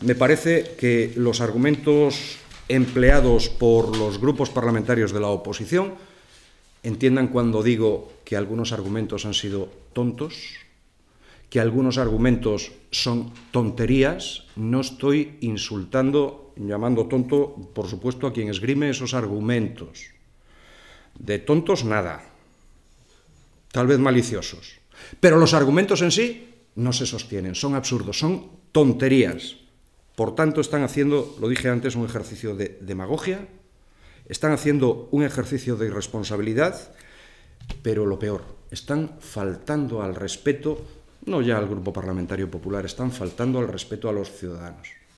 Me parece que los argumentos empleados por los grupos parlamentarios de la oposición, entiendan cuando digo que algunos argumentos han sido tontos, que algunos argumentos son tonterías. No estoy insultando, llamando tonto, por supuesto, a quien esgrime esos argumentos. De tontos, nada. Tal vez maliciosos. Pero los argumentos en sí no se sostienen, son absurdos, son tonterías. Por tanto, están haciendo, lo dije antes, un ejercicio de demagogia, están haciendo un ejercicio de irresponsabilidad, pero lo peor, están faltando al respeto, no ya al Grupo Parlamentario Popular, están faltando al respeto a los ciudadanos.